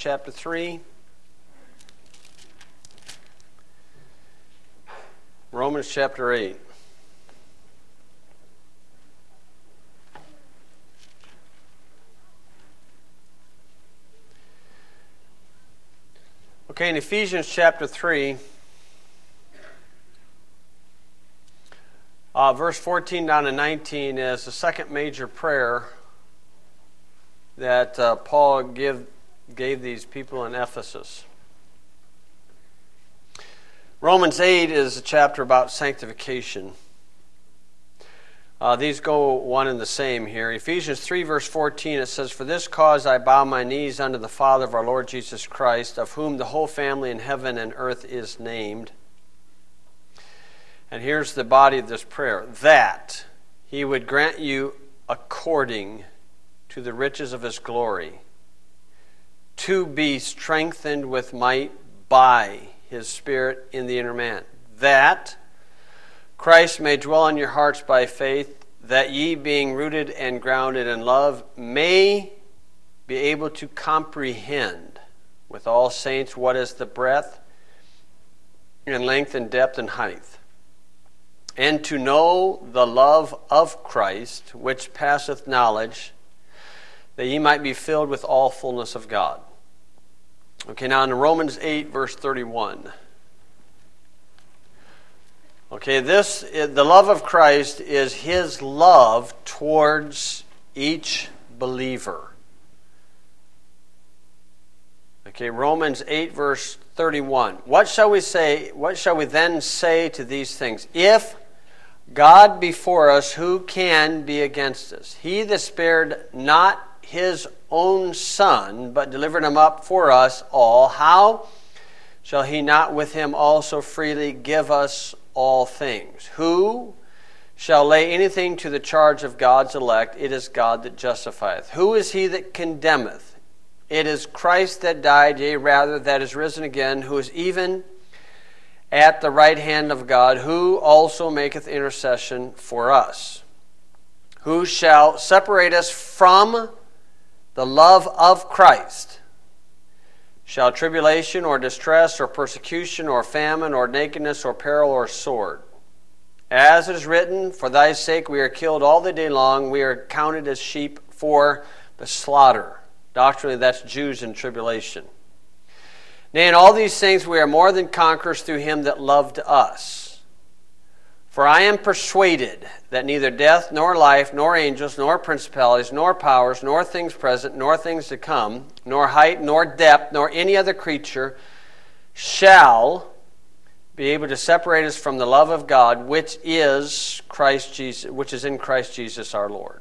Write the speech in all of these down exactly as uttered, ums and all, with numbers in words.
chapter three. Romans chapter eight. Okay, in Ephesians chapter three, uh, verse fourteen down to nineteen is the second major prayer that uh, Paul give, gave these people in Ephesus. Romans eight is a chapter about sanctification. Uh, these go one and the same here. Ephesians three verse fourteen, it says, "For this cause I bow my knees unto the Father of our Lord Jesus Christ, of whom the whole family in heaven and earth is named." And here's the body of this prayer: "That he would grant you according to the riches of his glory, to be strengthened with might by his Spirit in the inner man, that Christ may dwell in your hearts by faith, that ye, being rooted and grounded in love, may be able to comprehend with all saints what is the breadth and length and depth and height, and to know the love of Christ, which passeth knowledge, that ye might be filled with all fullness of God." Okay, now in Romans eight, verse thirty-one. Okay, this, the love of Christ is his love towards each believer. Okay, Romans eight, verse thirty-one. What shall we say, what shall we then say to these things? If God be for us, who can be against us? He that spared not his own Son, but delivered him up for us all, how shall he not with him also freely give us all things? Who shall lay anything to the charge of God's elect? It is God that justifieth. Who is he that condemneth? It is Christ that died, yea, rather, that is risen again, who is even at the right hand of God, who also maketh intercession for us. Who shall separate us from the love of Christ? Shall tribulation or distress or persecution or famine or nakedness or peril or sword? As it is written, for thy sake we are killed all the day long, we are counted as sheep for the slaughter. Doctrinally, that's Jews in tribulation. Nay, in all these things we are more than conquerors through him that loved us. For I am persuaded that neither death, nor life, nor angels, nor principalities, nor powers, nor things present, nor things to come, nor height, nor depth, nor any other creature shall be able to separate us from the love of God, which is Christ Jesus, which is in Christ Jesus our Lord.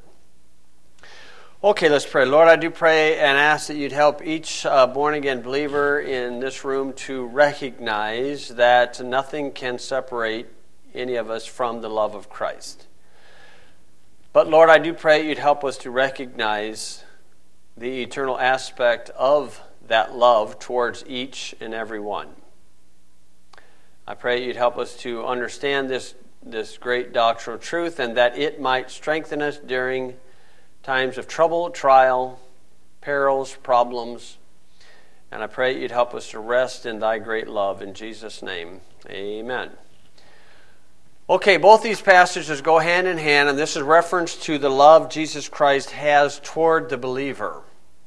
Okay, let's pray. Lord, I do pray and ask that you'd help each uh, born-again believer in this room to recognize that nothing can separate any of us from the love of Christ. But Lord, I do pray you'd help us to recognize the eternal aspect of that love towards each and every one. I pray you'd help us to understand this, this great doctrinal truth, and that it might strengthen us during times of trouble, trial, perils, problems. And I pray you'd help us to rest in thy great love. In Jesus' name, amen. Okay, both these passages go hand in hand, and this is reference to the love Jesus Christ has toward the believer.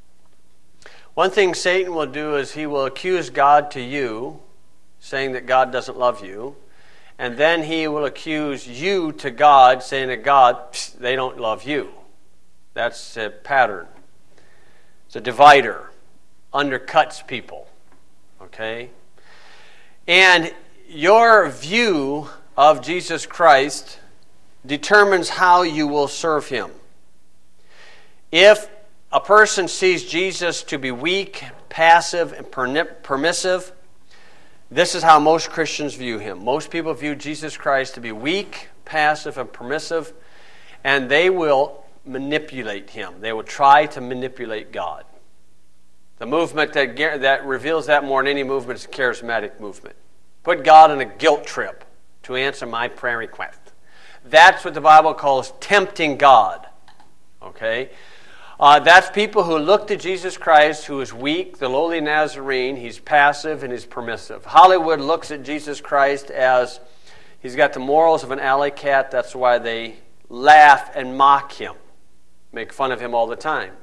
One thing Satan will do is he will accuse God to you, saying that God doesn't love you, and then he will accuse you to God, saying that God, they don't love you. That's a pattern. It's a divider. Undercuts people. Okay? And your view of Jesus Christ determines how you will serve him. If a person sees Jesus to be weak, passive, and permissive, this is how most Christians view him. Most people view Jesus Christ to be weak, passive, and permissive, and they will manipulate him. They will try to manipulate God. The movement that, that reveals that more than any movement is the charismatic movement. Put God on a guilt trip to answer my prayer request. That's what the Bible calls tempting God. Okay? Uh, that's people who look to Jesus Christ, who is weak, the lowly Nazarene. He's passive and he's permissive. Hollywood looks at Jesus Christ as he's got the morals of an alley cat. That's why they laugh and mock him, make fun of him all the time.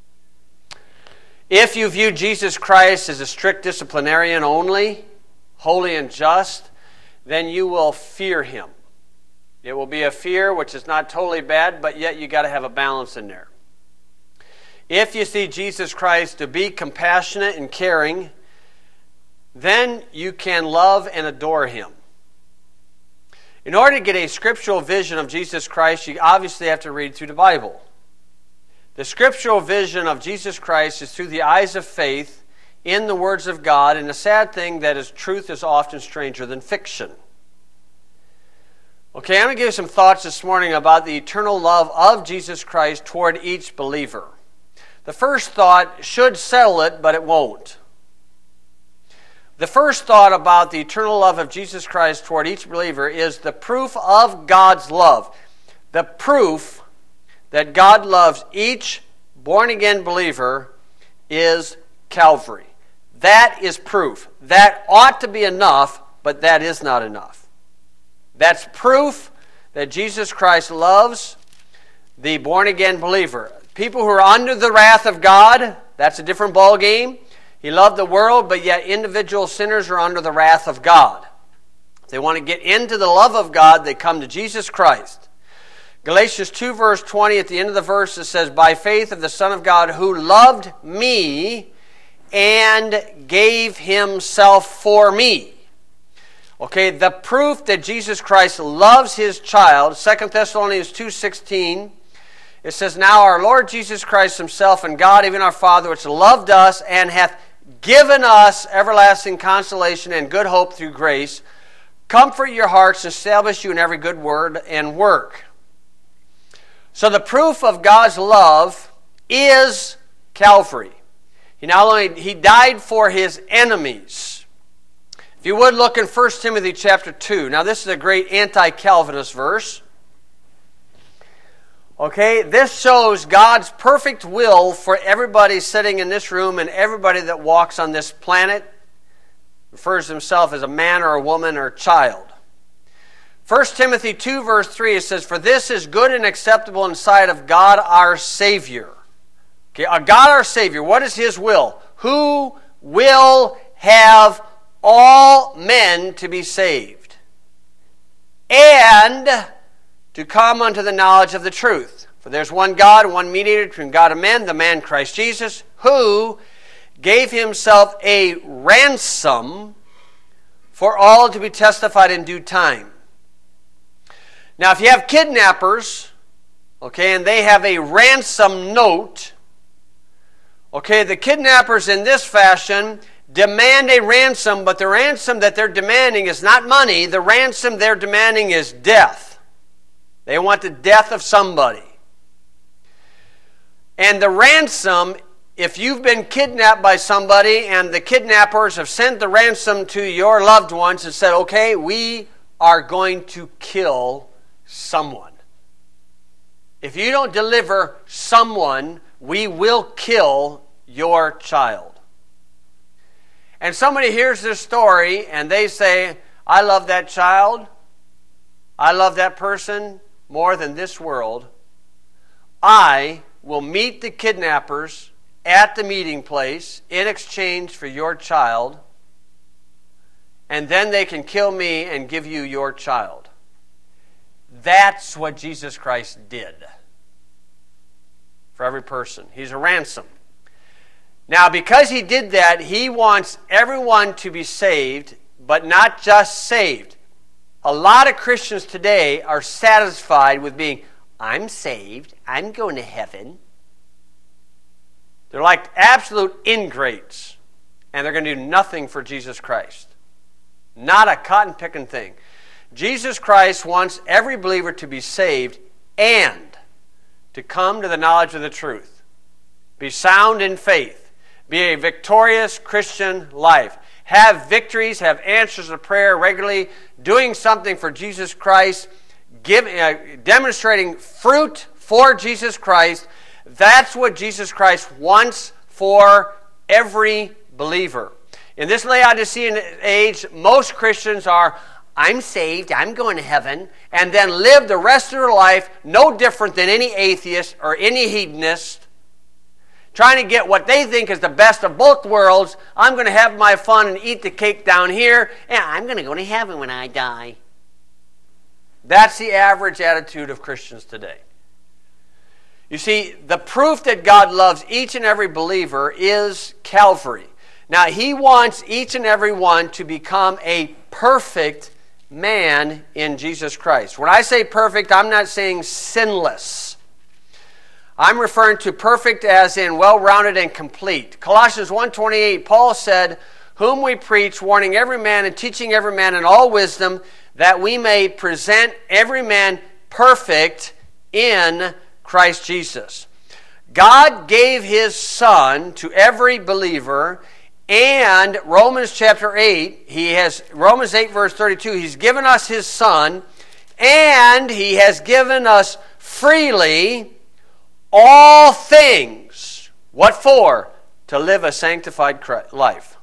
If you view Jesus Christ as a strict disciplinarian only, holy and just, then you will fear him. It will be a fear which is not totally bad, but yet you got to have a balance in there. If you see Jesus Christ to be compassionate and caring, then you can love and adore him. In order to get a scriptural vision of Jesus Christ, you obviously have to read through the Bible. The scriptural vision of Jesus Christ is through the eyes of faith in the words of God, and the sad thing that is truth is often stranger than fiction. Okay, I'm going to give you some thoughts this morning about the eternal love of Jesus Christ toward each believer. The first thought should settle it, but it won't. The first thought about the eternal love of Jesus Christ toward each believer is the proof of God's love. The proof that God loves each born-again believer is Calvary. That is proof. That ought to be enough, but that is not enough. That's proof that Jesus Christ loves the born-again believer. People who are under the wrath of God, that's a different ballgame. He loved the world, but yet individual sinners are under the wrath of God. If they want to get into the love of God, they come to Jesus Christ. Galatians two verse twenty, at the end of the verse, it says, by faith of the Son of God who loved me and gave himself for me. Okay, the proof that Jesus Christ loves his child, Second Thessalonians two sixteen, it says, now our Lord Jesus Christ himself and God, even our Father, which loved us and hath given us everlasting consolation and good hope through grace, comfort your hearts, establish you in every good word and work. So the proof of God's love is Calvary. He not only he died for his enemies. If you would look in First Timothy chapter two. Now this is a great anti-Calvinist verse. Okay, this shows God's perfect will for everybody sitting in this room and everybody that walks on this planet. Refers to himself as a man or a woman or a child. First Timothy two verse three, it says, for this is good and acceptable in sight of God our Savior. Okay, God our Savior, what is his will? Who will have all men to be saved and to come unto the knowledge of the truth. For there's one God, one mediator between God and men, the man Christ Jesus, who gave himself a ransom for all to be testified in due time. Now, if you have kidnappers, okay, and they have a ransom note, okay, the kidnappers in this fashion demand a ransom, but the ransom that they're demanding is not money. The ransom they're demanding is death. They want the death of somebody. And the ransom, if you've been kidnapped by somebody and the kidnappers have sent the ransom to your loved ones and said, okay, we are going to kill someone. If you don't deliver someone, we will kill your child. And somebody hears this story and they say, I love that child. I love that person more than this world. I will meet the kidnappers at the meeting place in exchange for your child, and then they can kill me and give you your child. That's what Jesus Christ did for every person. He's a ransom. Now, because he did that, he wants everyone to be saved, but not just saved. A lot of Christians today are satisfied with being, I'm saved, I'm going to heaven. They're like absolute ingrates, and they're going to do nothing for Jesus Christ. Not a cotton-picking thing. Jesus Christ wants every believer to be saved and to come to the knowledge of the truth. Be sound in faith. Be a victorious Christian life. Have victories, have answers of prayer regularly, doing something for Jesus Christ, give, uh, demonstrating fruit for Jesus Christ. That's what Jesus Christ wants for every believer. In this Laodicean age, most Christians are, I'm saved, I'm going to heaven, and then live the rest of their life no different than any atheist or any hedonist, trying to get what they think is the best of both worlds. I'm going to have my fun and eat the cake down here, and I'm going to go to heaven when I die. That's the average attitude of Christians today. You see, the proof that God loves each and every believer is Calvary. Now, He wants each and every one to become a perfect man in Jesus Christ. When I say perfect, I'm not saying sinless. I'm referring to perfect as in well-rounded and complete. Colossians one twenty-eight, Paul said, whom we preach, warning every man and teaching every man in all wisdom, that we may present every man perfect in Christ Jesus. God gave His Son to every believer, and Romans chapter eight, He has Romans eight verse thirty-two, He's given us His Son, and He has given us freely all things. What for? To live a sanctified life.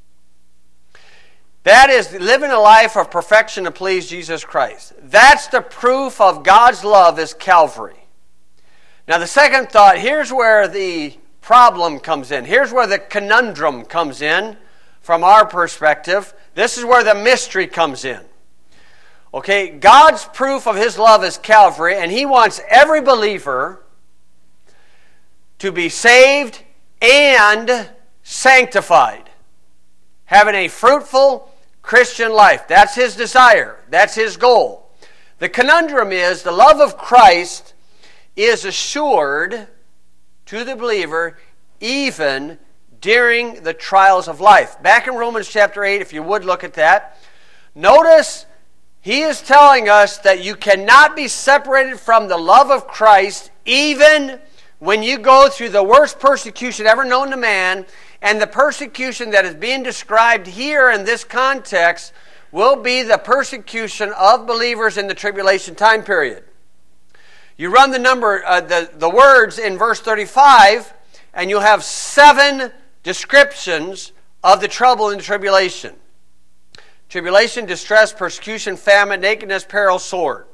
That is living a life of perfection to please Jesus Christ. That's the proof of God's love is Calvary. Now the second thought, here's where the problem comes in. Here's where the conundrum comes in from our perspective. This is where the mystery comes in. Okay, God's proof of His love is Calvary, and He wants every believer to be saved and sanctified, having a fruitful Christian life. That's His desire. That's His goal. The conundrum is the love of Christ is assured to the believer even during the trials of life. Back in Romans chapter eight, if you would look at that, notice he is telling us that you cannot be separated from the love of Christ even when you go through the worst persecution ever known to man. And the persecution that is being described here in this context will be the persecution of believers in the tribulation time period. You run the number, uh, the, the words in verse thirty-five, and you'll have seven descriptions of the trouble in the tribulation. Tribulation, distress, persecution, famine, nakedness, peril, sword.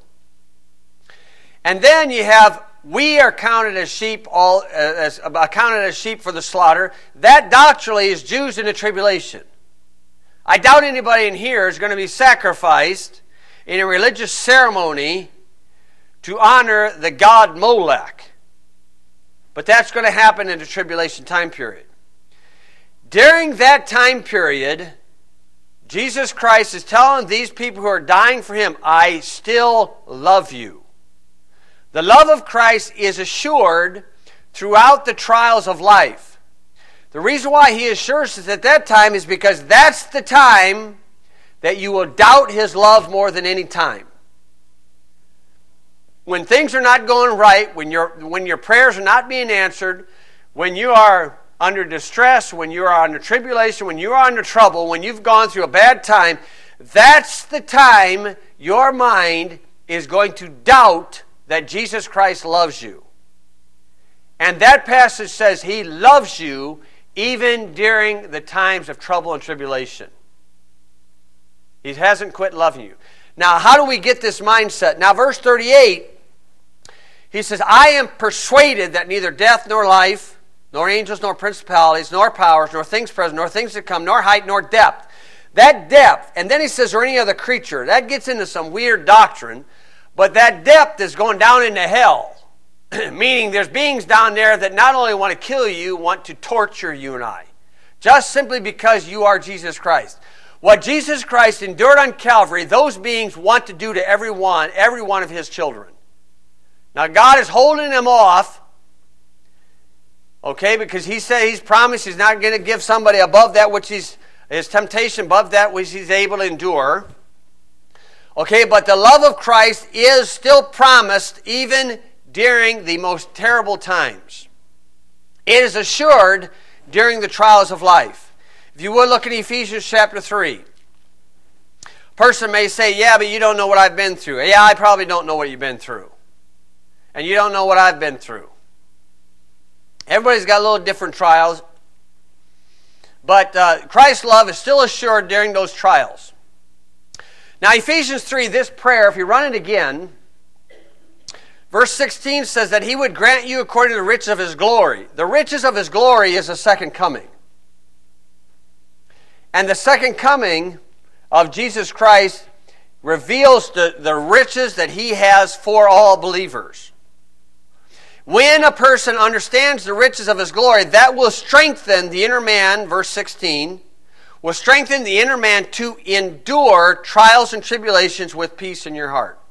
And then you have, we are counted as sheep, all as accounted as sheep for the slaughter. That doctrinally is Jews in the tribulation. I doubt anybody in here is going to be sacrificed in a religious ceremony to honor the god Molech. But that's going to happen in the tribulation time period. During that time period, Jesus Christ is telling these people who are dying for Him, I still love you. The love of Christ is assured throughout the trials of life. The reason why He assures us at that time is because that's the time that you will doubt His love more than any time. When things are not going right, when your when your prayers are not being answered, when you are under distress, when you are under tribulation, when you are under trouble, when you've gone through a bad time, that's the time your mind is going to doubt that Jesus Christ loves you. And that passage says He loves you even during the times of trouble and tribulation. He hasn't quit loving you. Now, how do we get this mindset? Now, verse thirty-eight, he says, I am persuaded that neither death nor life, nor angels, nor principalities, nor powers, nor things present, nor things to come, nor height, nor depth. That depth, and then he says, or any other creature, that gets into some weird doctrine, but that depth is going down into hell. Meaning there's beings down there that not only want to kill you, want to torture you and I. Just simply because you are Jesus Christ. What Jesus Christ endured on Calvary, those beings want to do to every one, every one of His children. Now God is holding them off, okay, because He said He's promised He's not going to give somebody above that which He's, His temptation, above that which He's able to endure. Okay, but the love of Christ is still promised even during the most terrible times. It is assured during the trials of life. If you would look at Ephesians chapter three. A person may say, yeah, but you don't know what I've been through. Yeah, I probably don't know what you've been through. And you don't know what I've been through. Everybody's got a little different trials. But uh, Christ's love is still assured during those trials. Now, Ephesians three, this prayer, if you run it again, verse sixteen says that he would grant you according to the riches of his glory. The riches of his glory is the second coming. And the second coming of Jesus Christ reveals the, the riches that he has for all believers. When a person understands the riches of his glory, that will strengthen the inner man, verse sixteen, will strengthen the inner man to endure trials and tribulations with peace in your heart.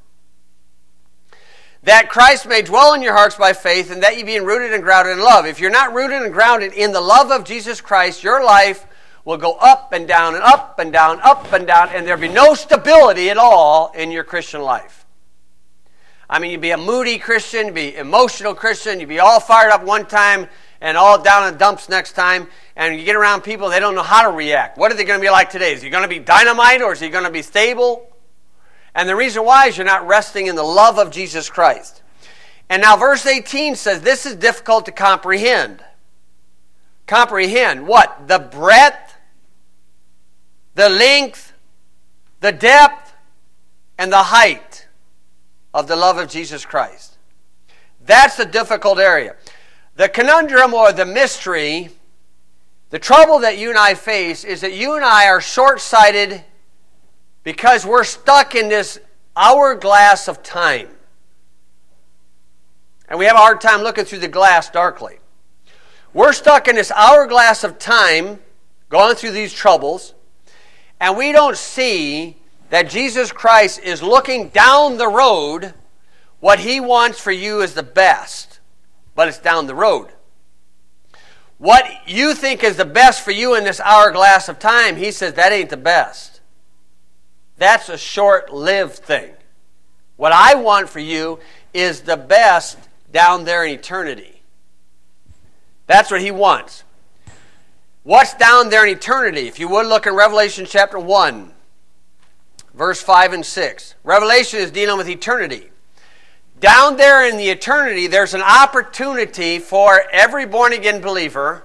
That Christ may dwell in your hearts by faith, and that you being rooted and grounded in love. If you're not rooted and grounded in the love of Jesus Christ, your life will go up and down and up and down, up and down, and there'll be no stability at all in your Christian life. I mean, you'd be a moody Christian, you'd be an emotional Christian, you'd be all fired up one time and all down in the dumps next time, and you get around people, they don't know how to react. What are they going to be like today? Is he going to be dynamite or is he going to be stable? And the reason why is you're not resting in the love of Jesus Christ. And now verse eighteen says this is difficult to comprehend. Comprehend what? The breadth, the length, the depth, and the height of the love of Jesus Christ. That's the difficult area. The conundrum or the mystery, the trouble that you and I face is that you and I are short-sighted because we're stuck in this hourglass of time. And we have a hard time looking through the glass darkly. We're stuck in this hourglass of time, going through these troubles, and we don't see that Jesus Christ is looking down the road. What he wants for you is the best, but it's down the road. What you think is the best for you in this hourglass of time, he says that ain't the best. That's a short-lived thing. What I want for you is the best down there in eternity. That's what he wants. What's down there in eternity? If you would look in Revelation chapter one, verse five and six. Revelation is dealing with eternity. Down there in the eternity, there's an opportunity for every born-again believer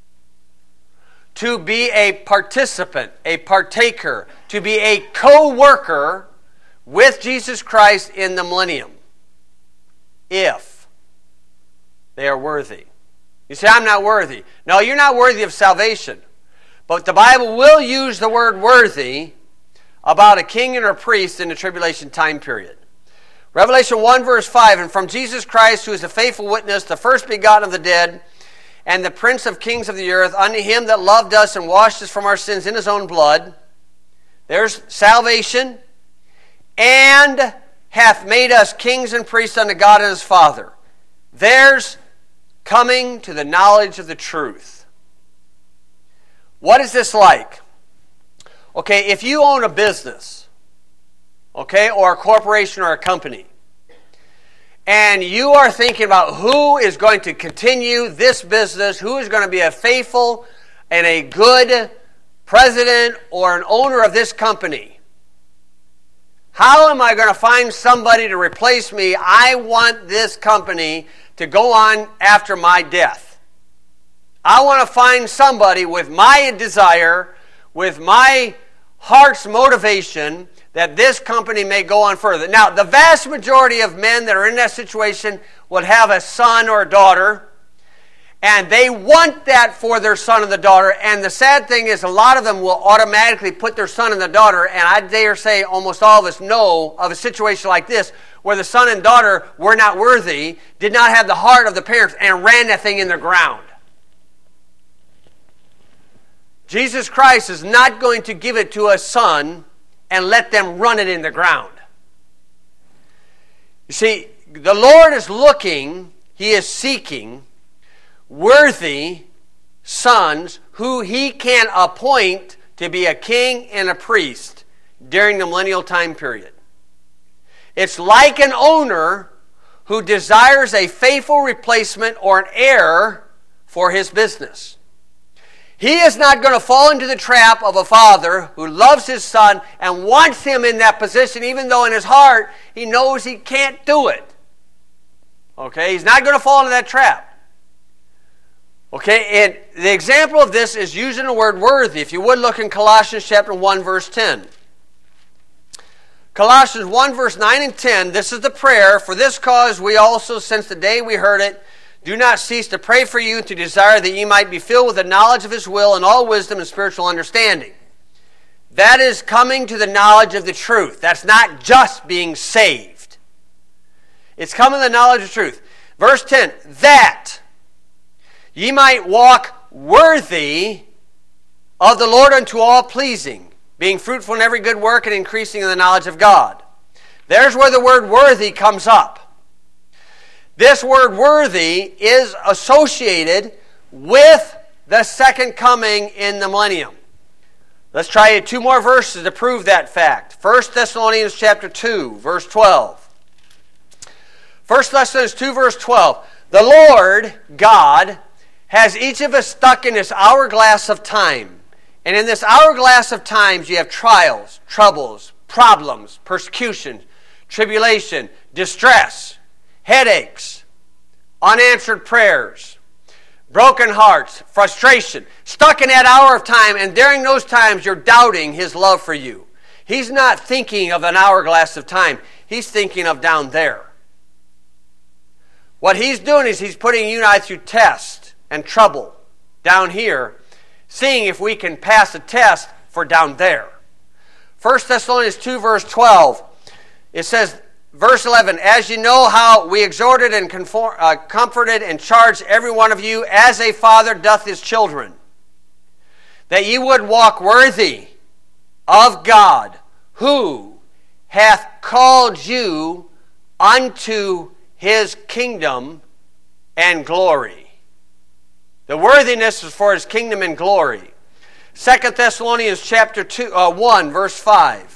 to be a participant, a partaker, to be a co-worker with Jesus Christ in the millennium, if they are worthy. You say, I'm not worthy. No, you're not worthy of salvation. But the Bible will use the word worthy about a king and a priest in the tribulation time period. Revelation one verse five, and from Jesus Christ, who is a faithful witness, the first begotten of the dead, and the prince of kings of the earth, unto him that loved us and washed us from our sins in his own blood. There's salvation. And hath made us kings and priests unto God and his Father. There's coming to the knowledge of the truth. What is this like? Okay, if you own a business, okay, or a corporation or a company, and you are thinking about who is going to continue this business, who is going to be a faithful and a good president or an owner of this company, how am I going to find somebody to replace me? I want this company to go on after my death. I want to find somebody with my desire, with my heart's motivation, that this company may go on further. Now, the vast majority of men that are in that situation would have a son or a daughter, and they want that for their son and the daughter. And the sad thing is, a lot of them will automatically put their son and the daughter, and I dare say almost all of us know of a situation like this, where the son and daughter were not worthy, did not have the heart of the parents, and ran that thing in the ground. Jesus Christ is not going to give it to a son and let them run it in the ground. You see, the Lord is looking, he is seeking worthy sons who he can appoint to be a king and a priest during the millennial time period. It's like an owner who desires a faithful replacement or an heir for his business. He is not going to fall into the trap of a father who loves his son and wants him in that position, even though in his heart he knows he can't do it. Okay? He's not going to fall into that trap. Okay, and the example of this is using the word worthy. If you would look in Colossians chapter one, verse ten. Colossians one, verse nine and ten, this is the prayer. For this cause we also, since the day we heard it, do not cease to pray for you, to desire that ye might be filled with the knowledge of His will and all wisdom and spiritual understanding. That is coming to the knowledge of the truth. That's not just being saved. It's coming to the knowledge of truth. Verse ten, that ye might walk worthy of the Lord unto all pleasing, being fruitful in every good work and increasing in the knowledge of God. There's where the word worthy comes up. This word worthy is associated with the second coming in the millennium. Let's try two more verses to prove that fact. First Thessalonians chapter two, verse twelve. First Thessalonians two, verse twelve. The Lord, God, has each of us stuck in this hourglass of time. And in this hourglass of times, you have trials, troubles, problems, persecution, tribulation, distress, headaches, unanswered prayers, broken hearts, frustration, stuck in that hour of time, and during those times you're doubting His love for you. He's not thinking of an hourglass of time. He's thinking of down there. What He's doing is He's putting you and I through test and trouble down here, seeing if we can pass a test for down there. First Thessalonians two, verse twelve, it says, verse eleven, as you know how we exhorted and conform, uh, comforted and charged every one of you as a father doth his children, that ye would walk worthy of God, who hath called you unto His kingdom and glory. The worthiness is for His kingdom and glory. Second Thessalonians chapter two, uh, one, verse five.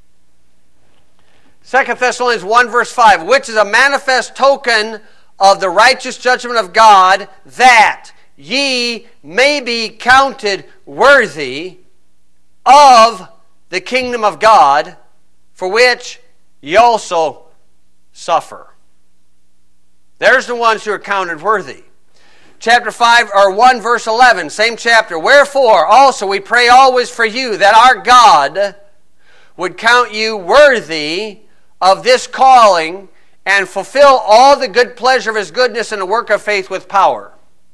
Second Thessalonians one, verse five, which is a manifest token of the righteous judgment of God, that ye may be counted worthy of the kingdom of God, for which ye also suffer. There's the ones who are counted worthy. Chapter five, or one, verse eleven, same chapter. Wherefore also we pray always for you, that our God would count you worthy of this calling, and fulfill all the good pleasure of His goodness in the work of faith with power.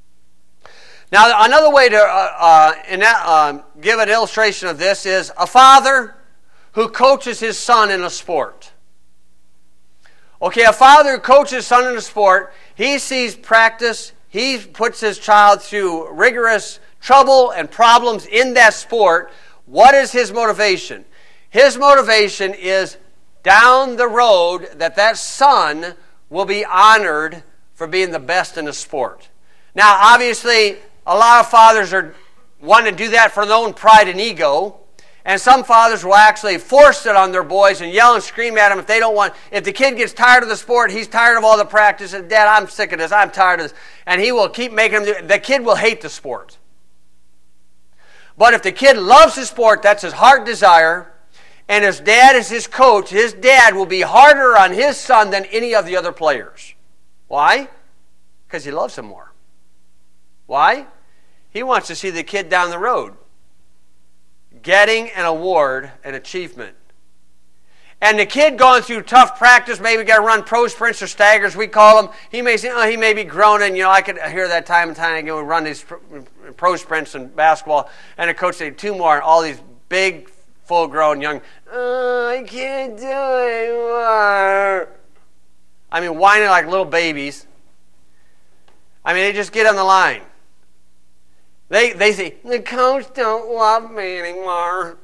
Now, another way to uh, uh, in that, uh, give an illustration of this is a father who coaches his son in a sport. Okay, a father who coaches his son in a sport, he sees practice, he puts his child through rigorous trouble and problems in that sport. What is his motivation? His motivation is down the road that that son will be honored for being the best in the sport. Now, obviously, a lot of fathers are want to do that for their own pride and ego, and some fathers will actually force it on their boys and yell and scream at them if they don't want. If the kid gets tired of the sport, he's tired of all the practice, and Dad, I'm sick of this, I'm tired of this, and he will keep making them do it. The kid will hate the sport. But if the kid loves the sport, that's his heart desire, and his dad is his coach, his dad will be harder on his son than any of the other players. Why? Because he loves him more. Why? He wants to see the kid down the road getting an award, an achievement. And the kid going through tough practice, maybe got to run pro sprints or staggers, we call them. He may say, oh, he may be groaning. You know, I could hear that time and time again. We run these pro sprints in basketball, and the coach said, two more, and all these big, full-grown young, oh, I can't do it anymore. I mean, whining like little babies. I mean, they just get on the line. They they say, the coach don't love me anymore.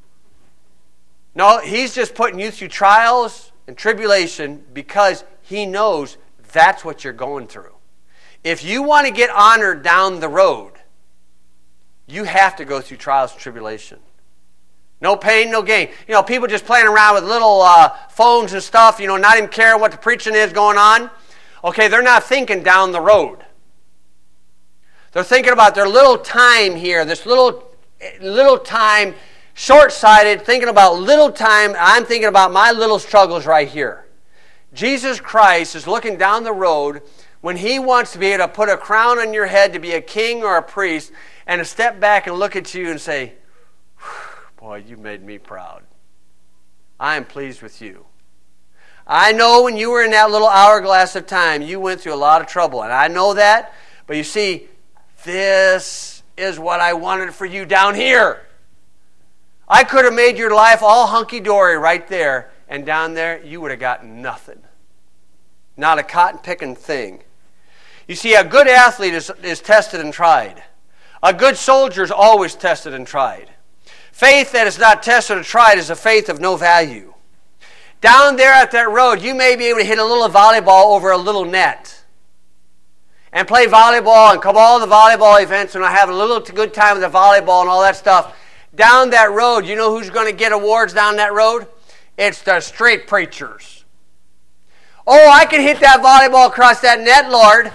No, he's just putting you through trials and tribulation because he knows that's what you're going through. If you want to get honored down the road, you have to go through trials and tribulation. No pain, no gain. You know, people just playing around with little uh, phones and stuff, you know, not even caring what the preaching is going on. Okay, they're not thinking down the road. They're thinking about their little time here, this little, little time, short-sighted, thinking about little time. I'm thinking about my little struggles right here. Jesus Christ is looking down the road when He wants to be able to put a crown on your head to be a king or a priest and to step back and look at you and say, boy, you made me proud. I am pleased with you. I know when you were in that little hourglass of time, you went through a lot of trouble, and I know that, but you see, this is what I wanted for you down here. I could have made your life all hunky-dory right there, and down there, you would have gotten nothing. Not a cotton-picking thing. You see, a good athlete is, is tested and tried. A good soldier is always tested and tried. Faith that is not tested or tried is a faith of no value. Down there at that road, you may be able to hit a little volleyball over a little net and play volleyball and come all the volleyball events and have a little good time with the volleyball and all that stuff. Down that road, you know who's going to get awards down that road? It's the street preachers. Oh, I can hit that volleyball across that net, Lord.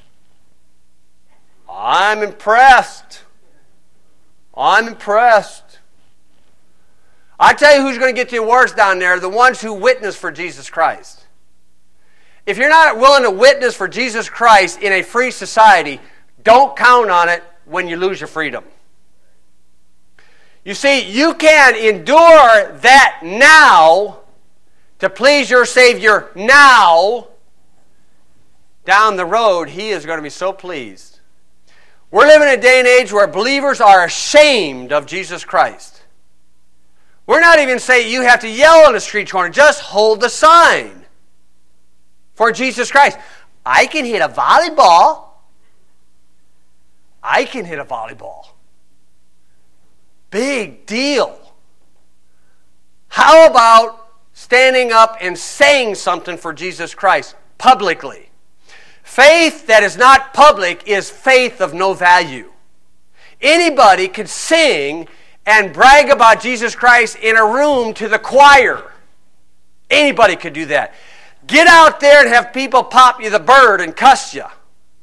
I'm impressed. I'm impressed. I tell you who's going to get the awards down there, the ones who witness for Jesus Christ. If you're not willing to witness for Jesus Christ in a free society, don't count on it when you lose your freedom. You see, you can endure that now to please your Savior now. Down the road, He is going to be so pleased. We're living in a day and age where believers are ashamed of Jesus Christ. We're not even saying you have to yell on the street corner. Just hold the sign for Jesus Christ. I can hit a volleyball. I can hit a volleyball. Big deal. How about standing up and saying something for Jesus Christ publicly? Faith that is not public is faith of no value. Anybody could sing and brag about Jesus Christ in a room to the choir. Anybody could do that. Get out there and have people pop you the bird and cuss you.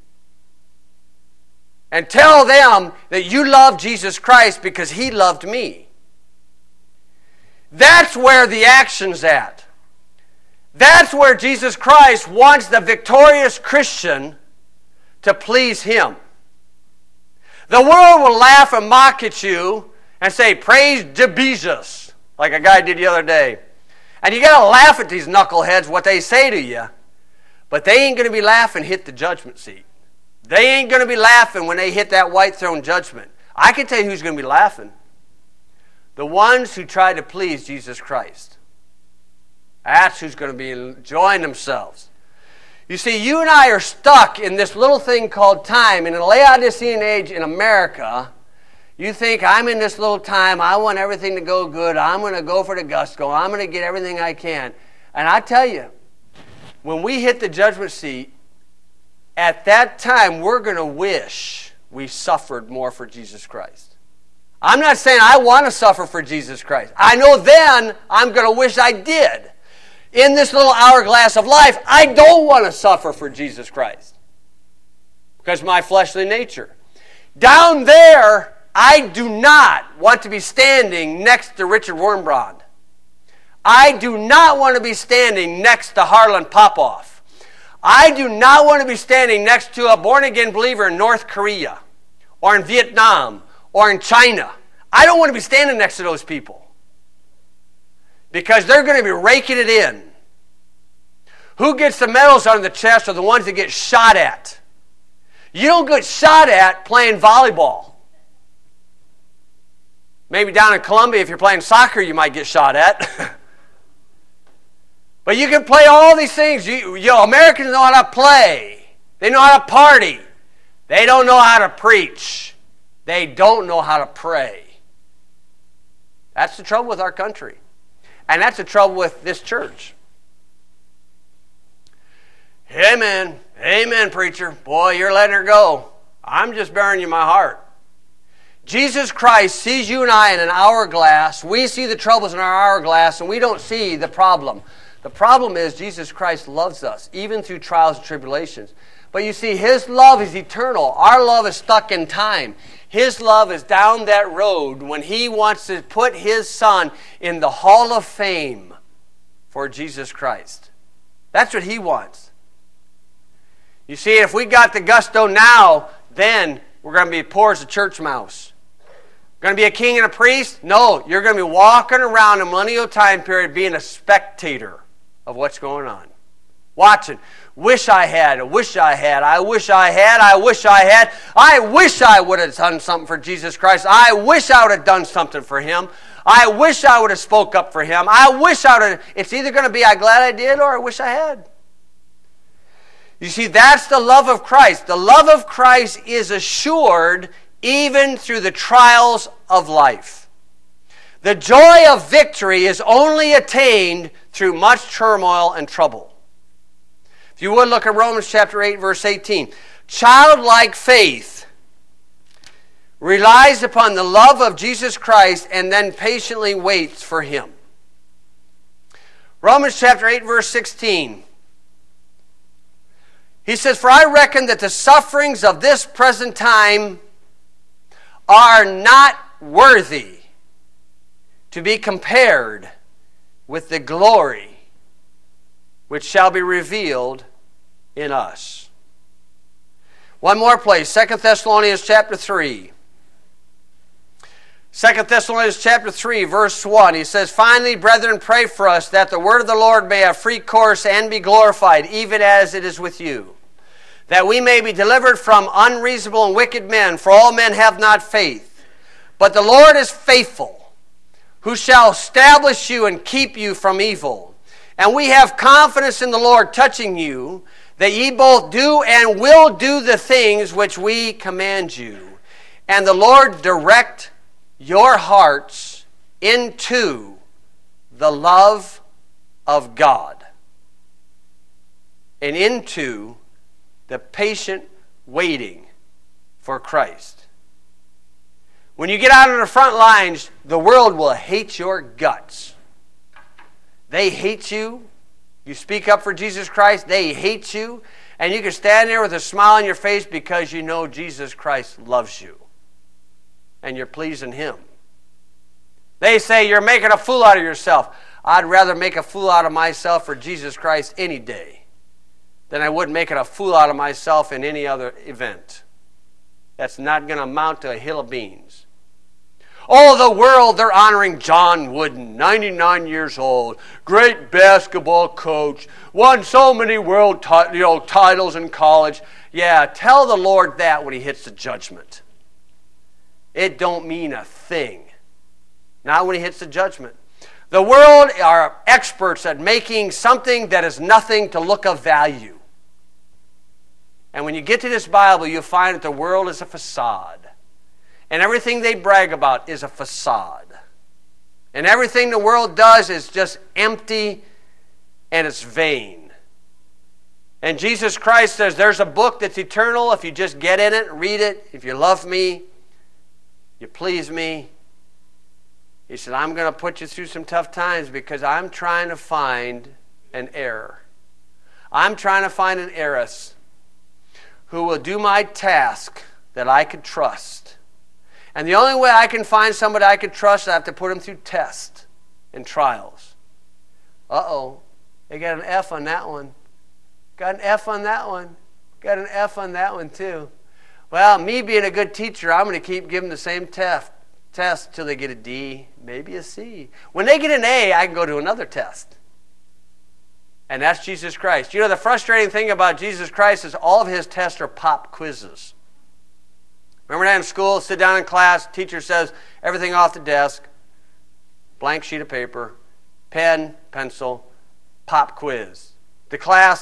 And tell them that you love Jesus Christ because He loved me. That's where the action's at. That's where Jesus Christ wants the victorious Christian to please Him. The world will laugh and mock at you and say, praise de Jesus, like a guy did the other day. And you got to laugh at these knuckleheads, what they say to you. But they ain't going to be laughing hit the judgment seat. They ain't going to be laughing when they hit that white throne judgment. I can tell you who's going to be laughing. The ones who try to please Jesus Christ. That's who's going to be enjoying themselves. You see, you and I are stuck in this little thing called time. In the Laodicean age in America, you think, I'm in this little time, I want everything to go good, I'm going to go for the gusto, I'm going to get everything I can. And I tell you, when we hit the judgment seat, at that time, we're going to wish we suffered more for Jesus Christ. I'm not saying I want to suffer for Jesus Christ. I know then I'm going to wish I did. In this little hourglass of life, I don't want to suffer for Jesus Christ because of my fleshly nature. Down there, I do not want to be standing next to Richard Wurmbrand. I do not want to be standing next to Harlan Popoff. I do not want to be standing next to a born-again believer in North Korea or in Vietnam or in China. I don't want to be standing next to those people because they're going to be raking it in. Who gets the medals on the chest are the ones that get shot at. You don't get shot at playing volleyball. Maybe down in Colombia, if you're playing soccer, you might get shot at. But you can play all these things. You, you know, Americans know how to play. They know how to party. They don't know how to preach. They don't know how to pray. That's the trouble with our country. And that's the trouble with this church. Amen. Amen, preacher. Boy, you're letting her go. I'm just bearing you my heart. Jesus Christ sees you and I in an hourglass. We see the troubles in our hourglass, and we don't see the problem. The problem is Jesus Christ loves us, even through trials and tribulations. But you see, His love is eternal. Our love is stuck in time. His love is down that road when He wants to put His Son in the Hall of Fame for Jesus Christ. That's what He wants. You see, if we got the gusto now, then we're going to be poor as a church mouse. Going to be a king and a priest? No, you're going to be walking around a millennial time period being a spectator of what's going on. Watching. Wish I had, I wish I had, I wish I had, I wish I had. I wish I would have done something for Jesus Christ. I wish I would have done something for Him. I wish I would have spoke up for Him. I wish I would have. It's either going to be I'm glad I did or I wish I had. You see, that's the love of Christ. The love of Christ is assured even through the trials of life. The joy of victory is only attained through much turmoil and trouble. If you would look at Romans chapter eight, verse eighteen. Childlike faith relies upon the love of Jesus Christ and then patiently waits for Him. Romans chapter eight, verse sixteen. He says, for I reckon that the sufferings of this present time are not worthy to be compared with the glory which shall be revealed in us. One more place, Second Thessalonians chapter three. Second Thessalonians chapter three, verse one. He says, finally, brethren, pray for us that the word of the Lord may have free course and be glorified, even as it is with you, that we may be delivered from unreasonable and wicked men, for all men have not faith. But the Lord is faithful, who shall establish you and keep you from evil. And we have confidence in the Lord touching you, that ye both do and will do the things which we command you. And the Lord direct your hearts into the love of God and into the patient waiting for Christ. When you get out on the front lines, the world will hate your guts. They hate you. You speak up for Jesus Christ, they hate you. And you can stand there with a smile on your face because you know Jesus Christ loves you. And you're pleasing Him. They say you're making a fool out of yourself. I'd rather make a fool out of myself for Jesus Christ any day than I would making a fool out of myself in any other event. That's not going to amount to a hill of beans. Oh, the world, they're honoring John Wooden, ninety-nine years old, great basketball coach, won so many world t- you know, titles in college. Yeah, tell the Lord that when He hits the judgment. It don't mean a thing. Not when He hits the judgment. The world are experts at making something that is nothing to look of value. And when you get to this Bible, you'll find that the world is a facade. And everything they brag about is a facade. And everything the world does is just empty and it's vain. And Jesus Christ says there's a book that's eternal. If you just get in it, read it. If you love me, you please me. He said, I'm going to put you through some tough times because I'm trying to find an heir. I'm trying to find an heiress who will do my task that I could trust. And the only way I can find somebody I can trust, I have to put them through tests and trials. Uh-oh. They got an F on that one. Got an F on that one. Got an F on that one too. Well, me being a good teacher, I'm going to keep giving the same test test till they get a D, maybe a C. When they get an A, I can go to another test. And that's Jesus Christ. You know, the frustrating thing about Jesus Christ is all of His tests are pop quizzes. Remember that in school? Sit down in class, teacher says, everything off the desk, blank sheet of paper, pen, pencil, pop quiz. The class,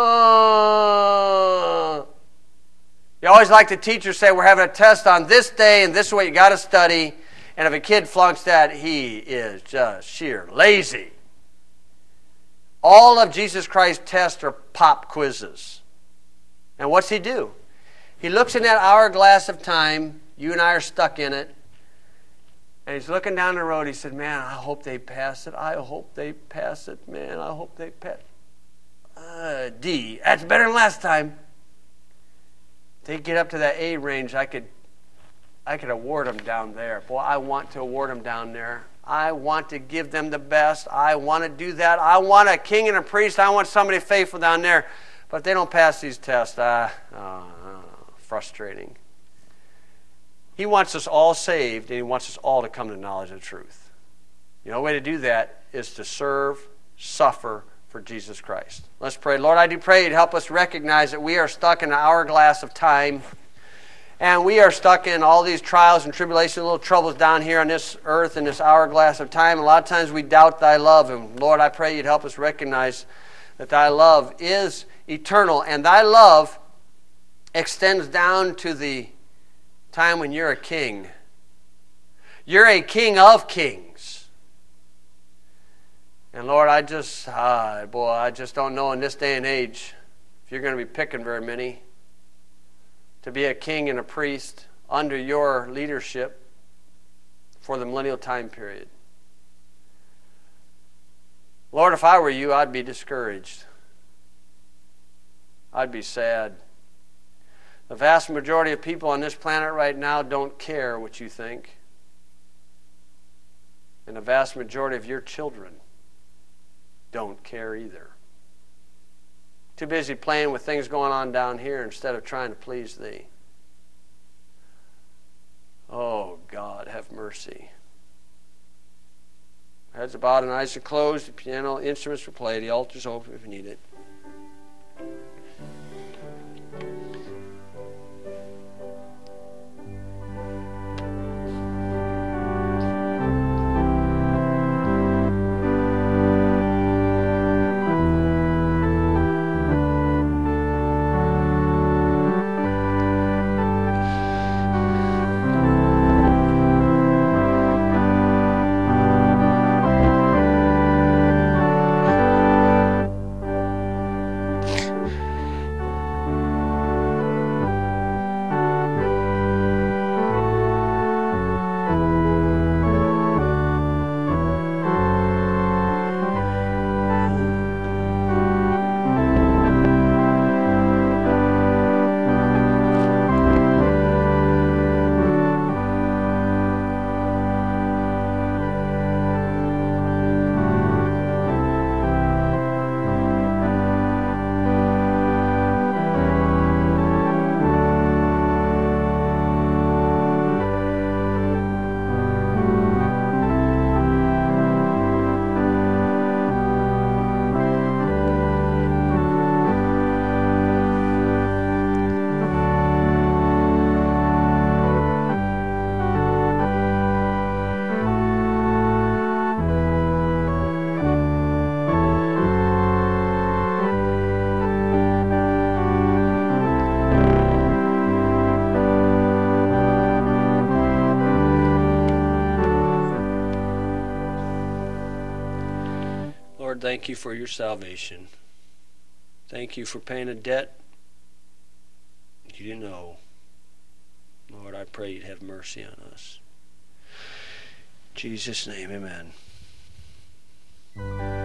uh. You always like the teacher say, we're having a test on this day and this is what you got to study. And if a kid flunks that, he is just sheer lazy. All of Jesus Christ's tests are pop quizzes. And what's He do? He looks in that hourglass of time. You and I are stuck in it. And He's looking down the road. He said, man, I hope they pass it. I hope they pass it. Man, I hope they pass it. Uh, D. That's better than last time. If they get up to that A range, I could, I could award them down there. Boy, I want to award them down there. I want to give them the best. I want to do that. I want a king and a priest. I want somebody faithful down there. But if they don't pass these tests, ah, uh, frustrating. He wants us all saved, and He wants us all to come to the knowledge of the truth. The only way to do that is to serve, suffer for Jesus Christ. Let's pray. Lord, I do pray You'd help us recognize that we are stuck in an hourglass of time, and we are stuck in all these trials and tribulations, little troubles down here on this earth in this hourglass of time. A lot of times we doubt Thy love, and Lord, I pray You'd help us recognize that Thy love is eternal, and Thy love extends down to the time when You're a king. You're a king of kings. And Lord, I just, ah, boy, I just don't know in this day and age if You're going to be picking very many to be a king and a priest under Your leadership for the millennial time period. Lord, if I were You, I'd be discouraged. I'd be sad. The vast majority of people on this planet right now don't care what you think. And the vast majority of your children don't care either. Too busy playing with things going on down here instead of trying to please Thee. Oh, God, have mercy. Heads are bowed and eyes are closed. The piano instruments are played. The altar's open if you need it. Lord, thank You for Your salvation. Thank You for paying a debt You didn't owe. Lord, I pray You'd have mercy on us. In Jesus' name, amen.